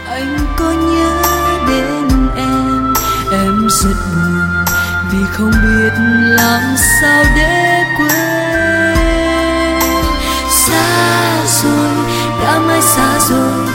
Anh có nhớ đến em rất buồn vì không biết làm sao để quên. Xa rồi, đã mãi xa rồi,